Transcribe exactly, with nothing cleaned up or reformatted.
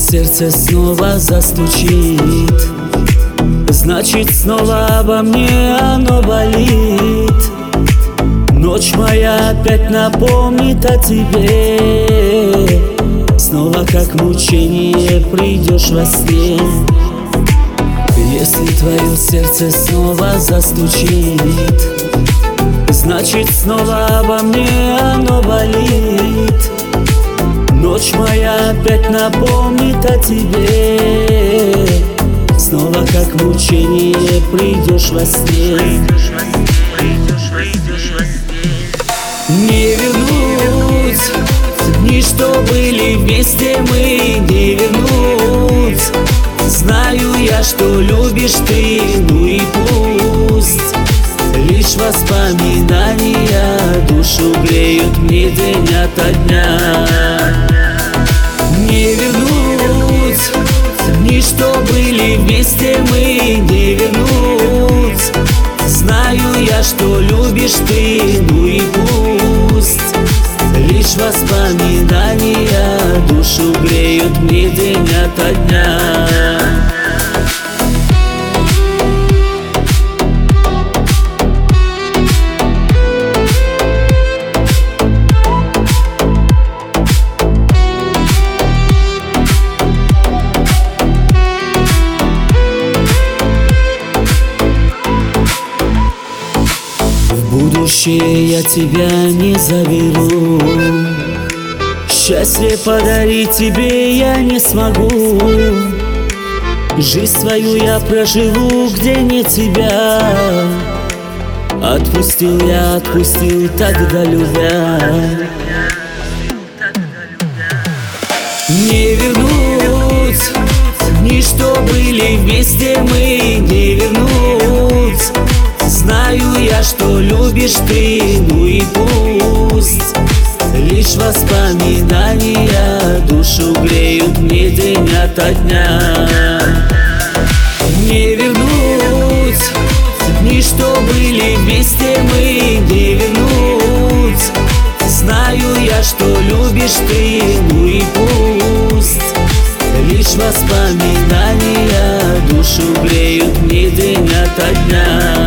сердце снова застучит, значит снова обо мне оно болит. Ночь моя опять напомнит о тебе, снова как мучение придешь во сне. Если твое сердце снова застучит, значит снова обо мне оно болит. Ночь моя опять напомнит о тебе, снова как мучение придешь во сне. Не вернуть дни, что были вместе мы, не вернуть. Знаю я, что любишь ты, ну и пусть. Лишь воспоминания душу греют мне день ото дня. Не вернуть дни, что были вместе мы, не вернуть. Знаю я, что любишь ты, ну и пусть. Лишь воспоминания душу греют мне день ото дня. Будущее я тебя не заберу, счастье подарить тебе я не смогу. Жизнь свою я проживу, где нет тебя. Отпустил я, отпустил тогда любя. Не вернуть дни, что были вместе мы, не вернуть. Знаю я, что любишь ты, ну и пусть. Лишь воспоминания душу греют мне день ото дня. Не вернуть дни, что были вместе мы, не вернуть. Знаю я, что любишь ты, ну и пусть. Лишь воспоминания душу греют мне день ото дня.